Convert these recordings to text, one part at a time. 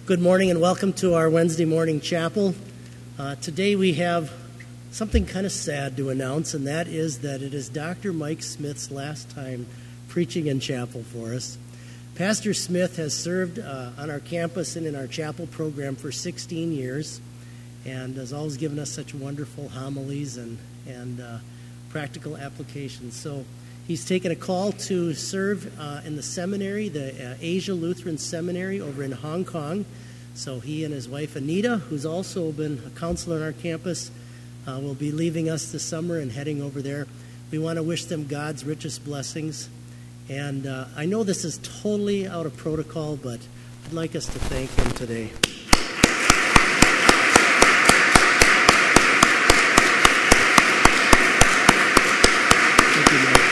Good morning and welcome to our Wednesday morning chapel. Today we have something kind of sad to announce, and that is that it is Dr. Mike Smith's last time preaching in chapel for us. Pastor Smith has served on our campus and in our chapel program for 16 years and has always given us such wonderful homilies and practical applications. So he's taken a call to serve in the seminary, the Asia Lutheran Seminary over in Hong Kong. So he and his wife Anita, who's also been a counselor on our campus, will be leaving us this summer and heading over there. We want to wish them God's richest blessings. And I know this is totally out of protocol, but I'd like us to thank him today. Thank you, Mike.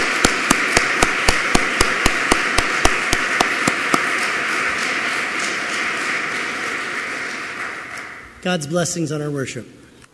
God's blessings on our worship.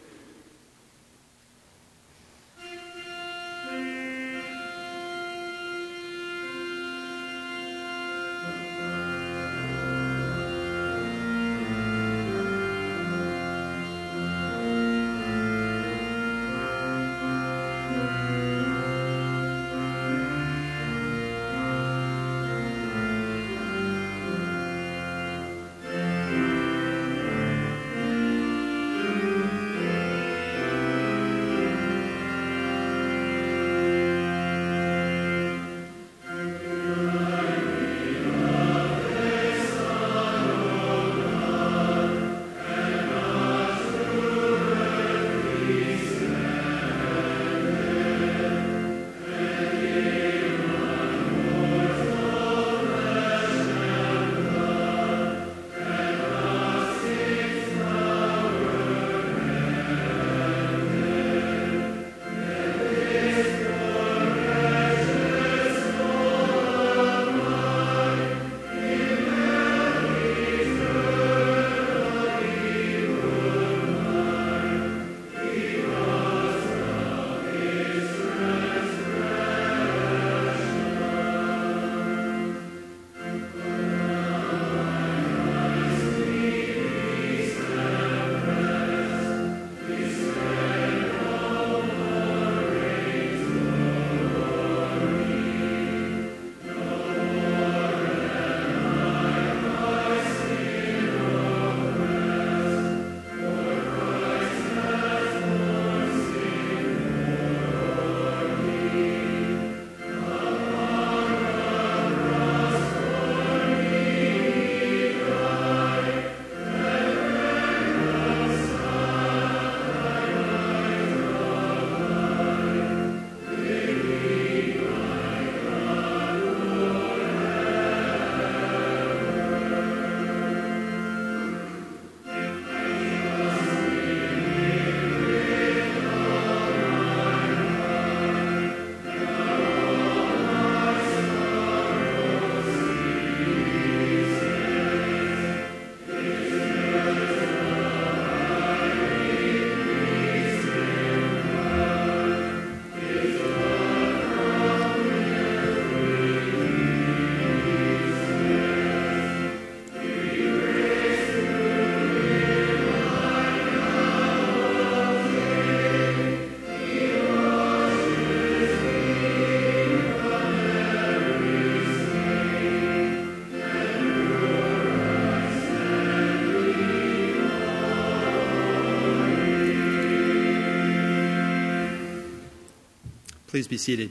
Please be seated.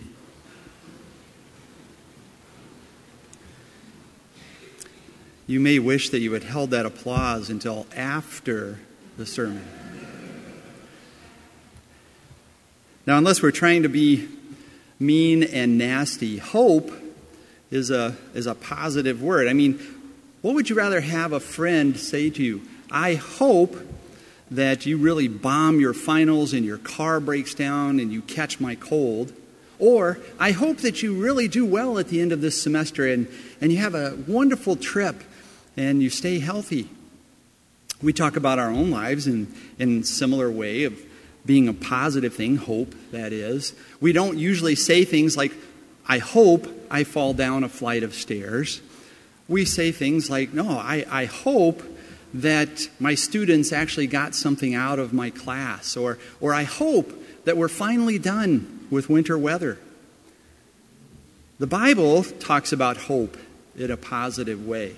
You may wish that you had held that applause until after the sermon. Now, unless we're trying to be mean and nasty, hope is a positive word. I mean, what would you rather have a friend say to you? I hope that you really bomb your finals and your car breaks down and you catch my cold. Or, I hope that you really do well at the end of this semester and you have a wonderful trip and you stay healthy. We talk about our own lives in a similar way of being a positive thing, hope, that is. We don't usually say things like, I hope I fall down a flight of stairs. we say things like, no, I hope that my students actually got something out of my class, or I hope that we're finally done with winter weather. The Bible talks about hope in a positive way.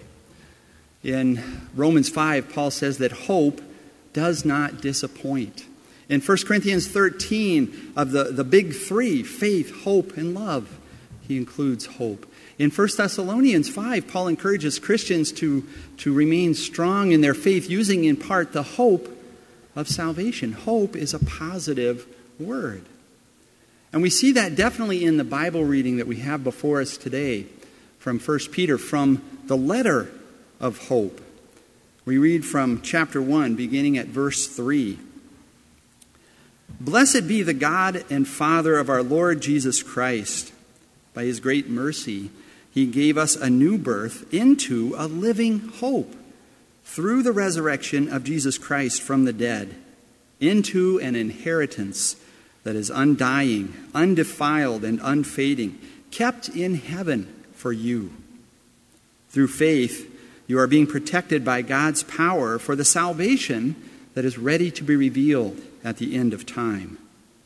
In Romans 5, Paul says that hope does not disappoint. In 1 Corinthians 13, of the big three, faith, hope, and love, he includes hope. In 1 Thessalonians 5, Paul encourages Christians to remain strong in their faith, using in part the hope of salvation. Hope is a positive word. And we see that definitely in the Bible reading that we have before us today from 1 Peter, from the letter of hope. We read from chapter 1, beginning at verse 3. Blessed be the God and Father of our Lord Jesus Christ. By his great mercy, he gave us a new birth into a living hope through the resurrection of Jesus Christ from the dead, into an inheritance that is undying, undefiled, and unfading, kept in heaven for you. Through faith, you are being protected by God's power for the salvation that is ready to be revealed at the end of time.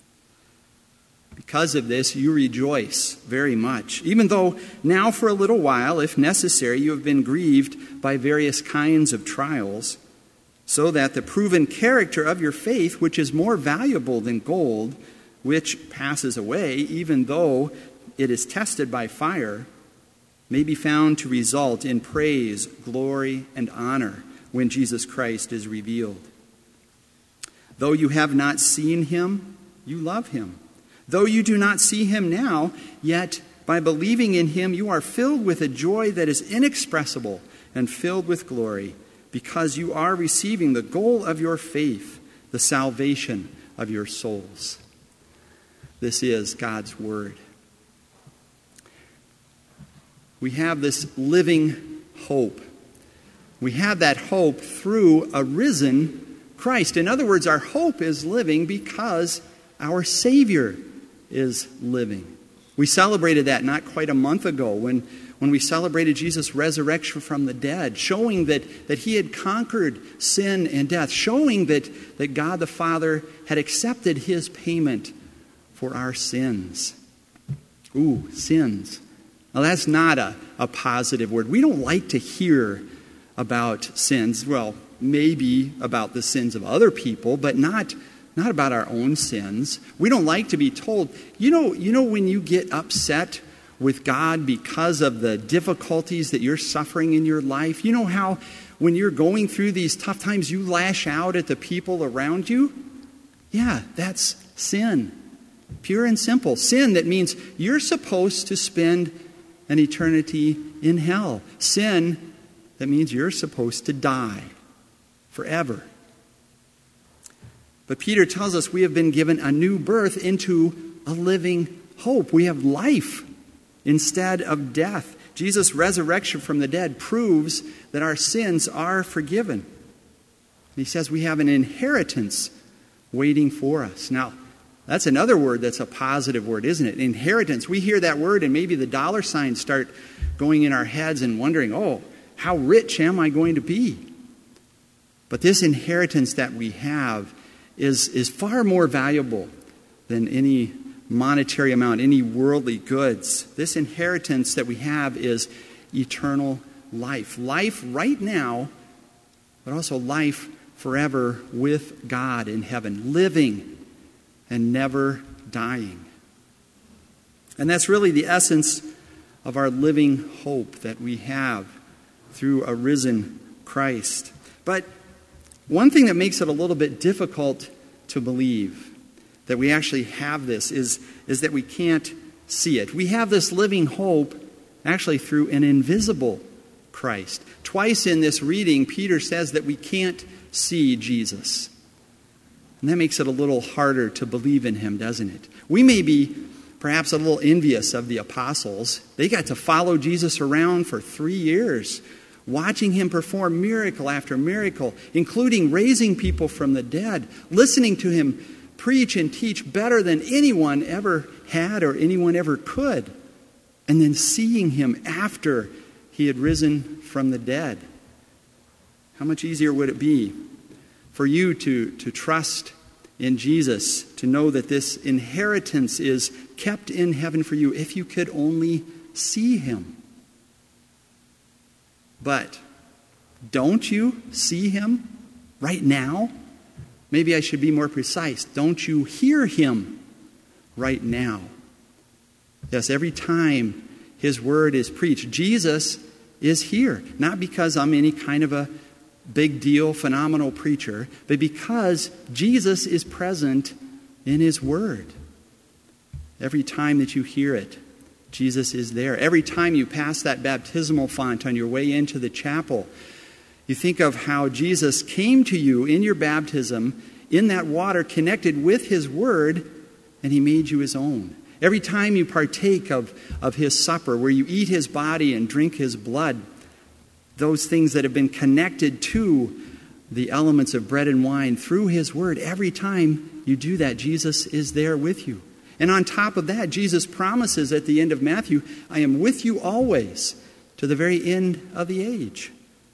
Because of this, you rejoice very much, even though now for a little while, if necessary, you have been grieved by various kinds of trials, so that the proven character of your faith, which is more valuable than gold, which passes away, even though it is tested by fire, may be found to result in praise, glory, and honor when Jesus Christ is revealed. Though you have not seen him, you love him. Though you do not see him now, yet by believing in him, you are filled with a joy that is inexpressible and filled with glory, because you are receiving the goal of your faith, the salvation of your souls. This is God's word. We have this living hope. We have that hope through a risen Christ. In other words, our hope is living because our Savior is living. We celebrated that not quite a month ago when we celebrated Jesus' resurrection from the dead, showing that he had conquered sin and death, showing that God the Father had accepted his payment for our sins. Ooh, sins. Now that's not a positive word. We don't like to hear about sins. Well, maybe about the sins of other people, but not about our own sins. We don't like to be told, you know when you get upset with God because of the difficulties that you're suffering in your life, you know how when you're going through these tough times, you lash out at the people around you? Yeah, that's sin. Pure and simple. Sin that means you're supposed to spend an eternity in hell. Sin that means you're supposed to die forever. But Peter tells us we have been given a new birth into a living hope. We have life instead of death. Jesus' resurrection from the dead proves that our sins are forgiven. He says we have an inheritance waiting for us. Now, that's another word that's a positive word, isn't it? Inheritance. We hear that word and maybe the dollar signs start going in our heads and wondering, oh, how rich am I going to be? But this inheritance that we have is far more valuable than any monetary amount, any worldly goods. This inheritance that we have is eternal life. Life right now, but also life forever with God in heaven, living and never dying. And that's really the essence of our living hope that we have through a risen Christ. But one thing that makes it a little bit difficult to believe that we actually have this is that we can't see it. We have this living hope actually through an invisible Christ. Twice in this reading, Peter says that we can't see Jesus. And that makes it a little harder to believe in him, doesn't it? We may be perhaps a little envious of the apostles. They got to follow Jesus around for 3 years, watching him perform miracle after miracle, including raising people from the dead, listening to him preach and teach better than anyone ever had or anyone ever could, and then seeing him after he had risen from the dead. How much easier would it be for you to trust in Jesus, to know that this inheritance is kept in heaven for you if you could only see him? But don't you see him right now? Maybe I should be more precise. Don't you hear him right now? Yes, every time his word is preached, Jesus is here. Not because I'm any kind of a big deal, phenomenal preacher, but because Jesus is present in his word. Every time that you hear it, Jesus is there. Every time you pass that baptismal font on your way into the chapel, you think of how Jesus came to you in your baptism, in that water, connected with his word, and he made you his own. Every time you partake of his supper, where you eat his body and drink his blood, those things that have been connected to the elements of bread and wine through his word, every time you do that, Jesus is there with you. And on top of that, Jesus promises at the end of Matthew, I am with you always to the very end of the age.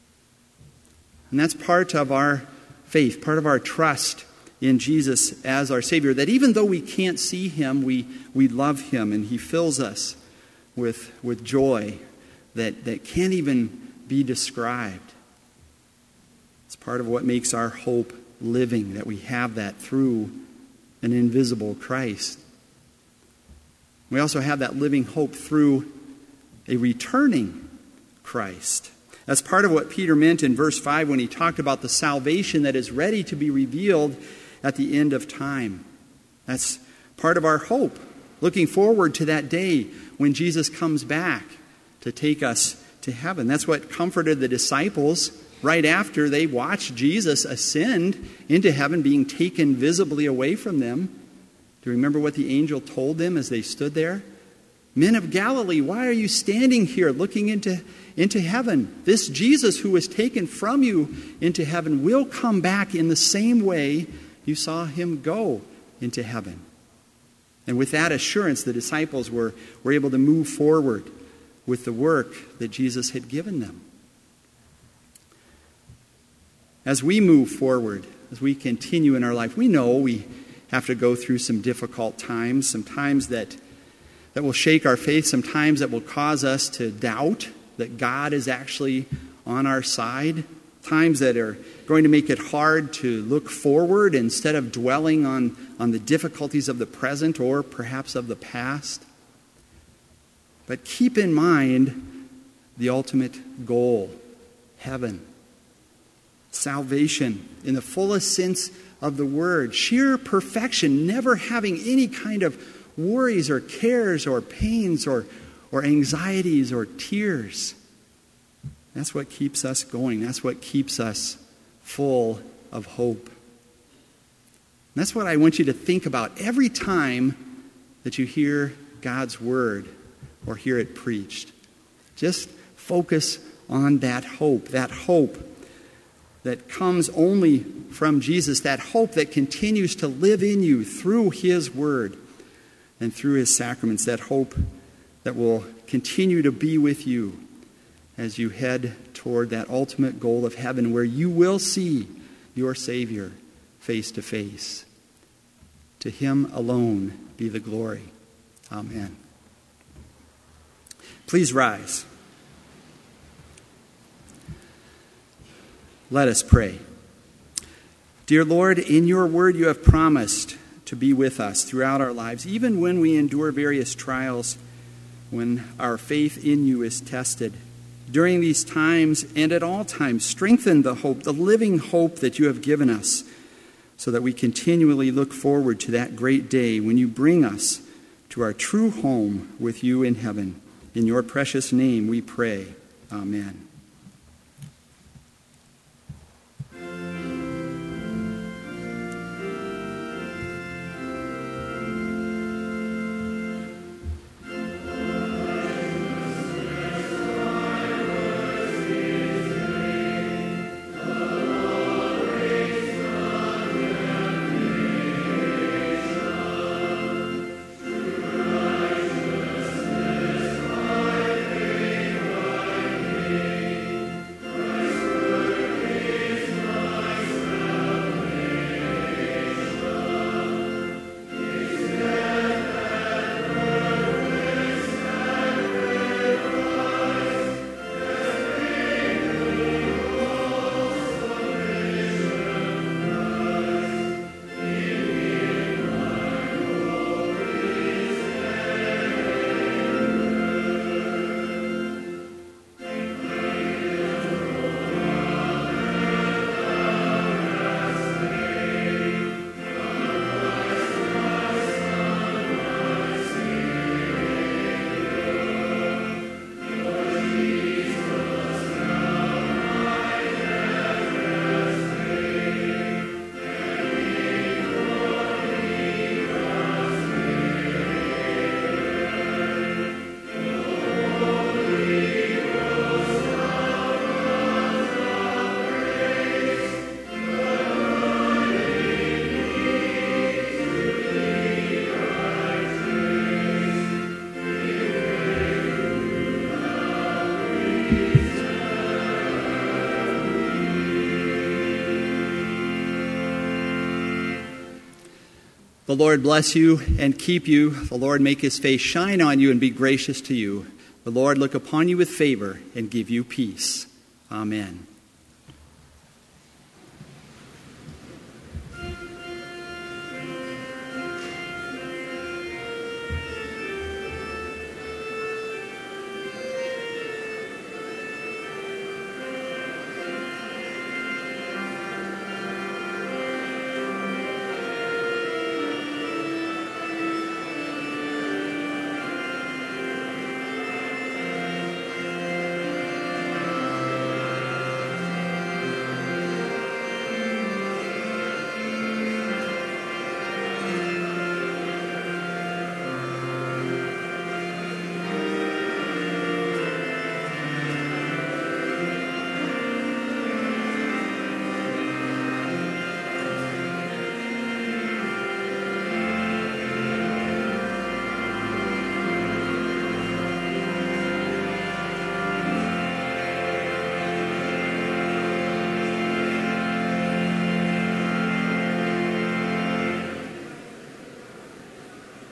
And that's part of our faith, part of our trust in Jesus as our Savior, that even though we can't see him, we love him, and he fills us with joy that can't even be described. It's part of what makes our hope living, that we have that through an invisible Christ. We also have that living hope through a returning Christ. That's part of what Peter meant in verse 5 when he talked about the salvation that is ready to be revealed at the end of time. That's part of our hope, looking forward to that day when Jesus comes back to take us to heaven. That's what comforted the disciples right after they watched Jesus ascend into heaven, being taken visibly away from them. Do you remember what the angel told them as they stood there? Men of Galilee, why are you standing here looking into heaven? This Jesus who was taken from you into heaven will come back in the same way you saw him go into heaven. And with that assurance, the disciples were able to move forward with the work that Jesus had given them. As we move forward, as we continue in our life, we know we have to go through some difficult times, some times that will shake our faith, some times that will cause us to doubt that God is actually on our side, times that are going to make it hard to look forward instead of dwelling on the difficulties of the present or perhaps of the past. But keep in mind the ultimate goal, heaven, salvation in the fullest sense of the word, sheer perfection, never having any kind of worries or cares or pains or anxieties or tears. That's what keeps us going. That's what keeps us full of hope. And that's what I want you to think about every time that you hear God's word or hear it preached. Just focus on that hope that comes only from Jesus, that hope that continues to live in you through his word and through his sacraments, that hope that will continue to be with you as you head toward that ultimate goal of heaven where you will see your Savior face to face. To him alone be the glory. Amen. Please rise. Let us pray. Dear Lord, in your word you have promised to be with us throughout our lives, even when we endure various trials, when our faith in you is tested. During these times and at all times, strengthen the hope, the living hope that you have given us, so that we continually look forward to that great day when you bring us to our true home with you in heaven. In your precious name we pray. Amen. The Lord bless you and keep you. The Lord make his face shine on you and be gracious to you. The Lord look upon you with favor and give you peace. Amen.